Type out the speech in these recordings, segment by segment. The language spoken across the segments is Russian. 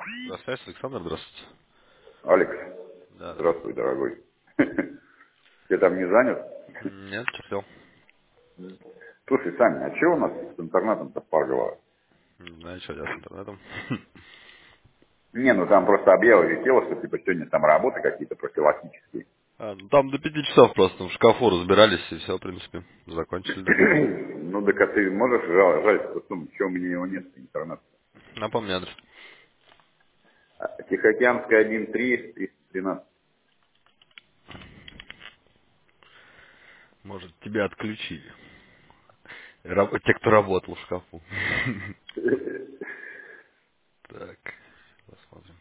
Здравствуйте, Александр, здравствуйте. Алекс, Да, да. здравствуй, дорогой. Ты там не занят? Нет, терпел. Слушай, Саня, а что у нас с интернетом-то впаргово? Не знаю, что делать с интернетом. Не, ну там просто объява висела, что типа сегодня там работы какие-то профилактические. Ну там до 5 часов просто в шкафу разбирались и все, в принципе, закончили, да. Ну, так а ты можешь жаль, что у меня его нет, интернета? Напомни адрес. Тихоокеанская 1.3, 313. Может, тебя отключили. Те, кто работал в шкафу. Так, посмотрим.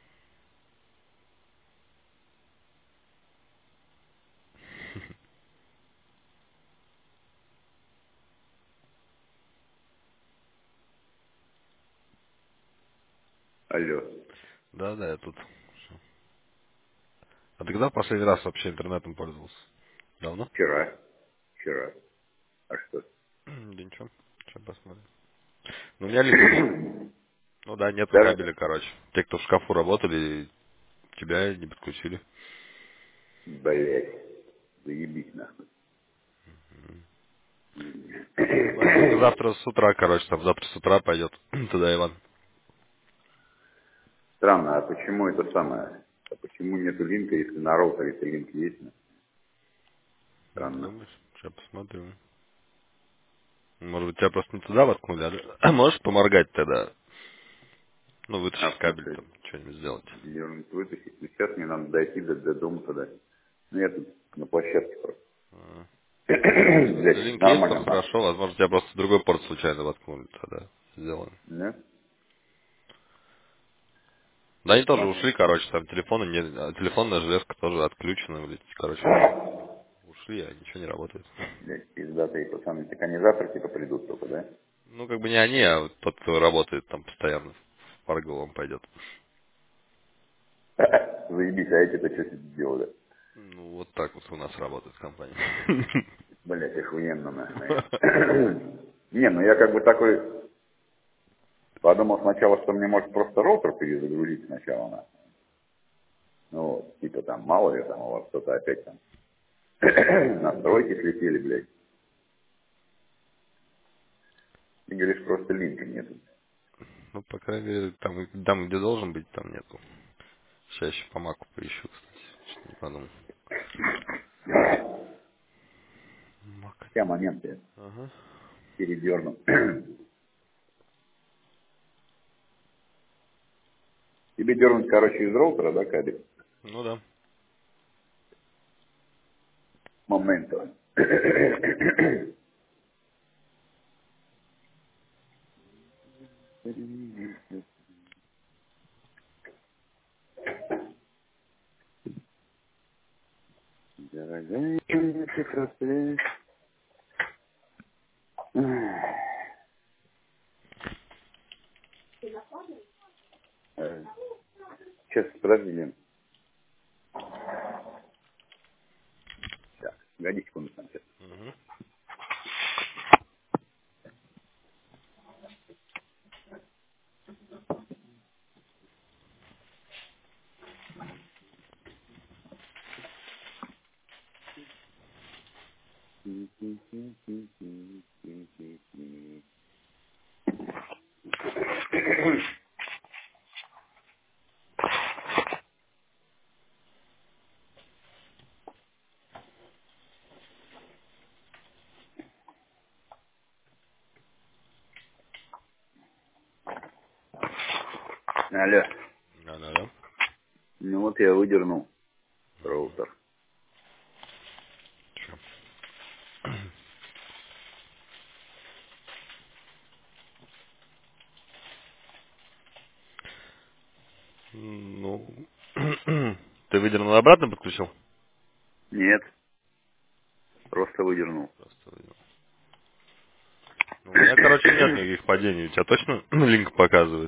Алло. Да, да, я тут. А ты когда в последний раз вообще интернетом пользовался? Давно? Вчера. Вчера. А что? Да ничего. Сейчас посмотрим. Ну, у меня линк есть. Ну да, нету Даже? кабеля, короче. Те, кто в шкафу работали, тебя не подключили. Блять. Заебись нахуй. Ладно, только завтра с утра, короче, там завтра с утра пойдет туда Иван. Странно, а почему это самое? А почему нету линка, если на роутере-то линк есть? Странно. Думаешь? Сейчас посмотрю. Может быть, тебя просто не туда воткнули, а можешь поморгать тогда? Ну, А вытащить в кабель смысле, там, что-нибудь сделать. дернуть, вытащить? Ну, сейчас мне надо дойти до дома тогда. Ну, я тут на площадке просто. А. Ну, если Блять, линк есть, то нормально нахуй. хорошо. Возможно, тебя просто другой порт случайно воткнули тогда. Сделаем. Да? Да они тоже Понятно. ушли, короче, там телефоны не... телефонная железка тоже отключена, блядь. Короче, ушли, а ничего не работает. Блять, пиздатые пацаны. Так они завтра типа придут только, да? Ну, как бы не они, а вот тот, кто работает там постоянно. В Парговом пойдет. Заебись, а эти-то что себе делали? Ну, вот так вот у нас работает компания. Блять, охуенно нахуй. Не, ну я как бы такой подумал сначала, что мне может просто роутер перезагрузить сначала на. Ну вот, типа там, мало ли там у вас кто-то опять там настройки слетели, блядь. Ты говоришь, просто линка нету. Ну, по крайней мере, там, где должен быть, там нету. Сейчас еще по маку поищу, кстати. Что-то не подумал. Мак. Я момент я Ага. передерну. Тебе дернуть, короче, из роутера, да, кабель? Ну да. Момента. Дорогая моя прекрасная. Сейчас, подожди, Лен. Сейчас, погоди секунду там сейчас. Угу. Алло. Да, да, да. Ну вот я выдернул роутер. Чё? Ну, ты выдернул и обратно подключил? Нет, просто выдернул. Просто выдернул. Ну, у меня, короче, нет никаких падений. У тебя точно линк показывает?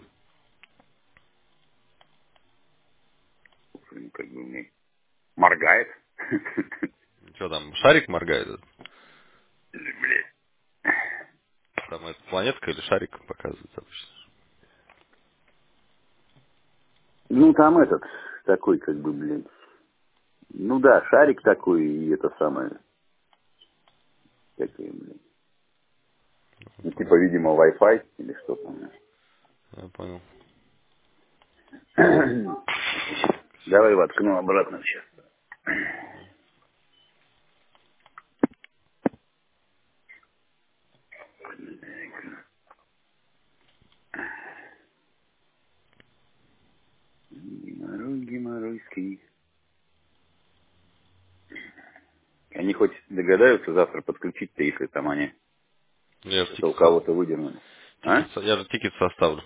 Блин, как бы мне моргает. Что там, шарик моргает? Блин. Там это планетка или шарик показывает обычно? Ну, там этот, такой, как бы, блин. Ну да, шарик такой, и это самое, такие, блин. Ну, Понял. типа, видимо, Wi-Fi или что там. Я понял. Сейчас. Давай воткну обратно сейчас. Геморрой, геморройский. Они хоть догадаются завтра подключить-то, если там они Я же что-то у кого-то выдернули. А? я же тикет составлю.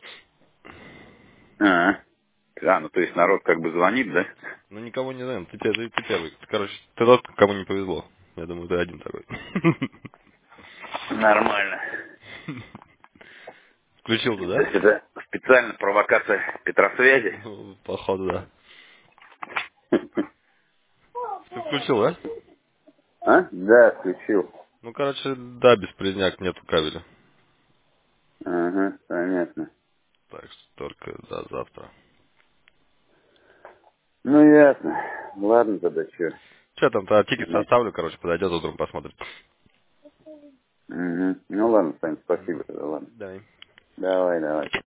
А, ну то есть народ как бы звонит, да? Ну, никого не знаем. Ты первый. Короче, ты тот, кому не повезло. Я думаю, ты один такой. Нормально. Включил-то, То да? есть это специально провокация Петросвязи? Ну, походу, да. Ты включил, да? А? Да, включил. Ну, короче, да, бесполезняк, нету кабеля. Ага, понятно. Так что только до завтра. Ну ясно. Ладно тогда что. Че там-то тикет составлю, короче, подойдет утром посмотрит. Угу. Ну ладно, Сань, спасибо Угу. тогда, ладно. Давай. Давай, давай.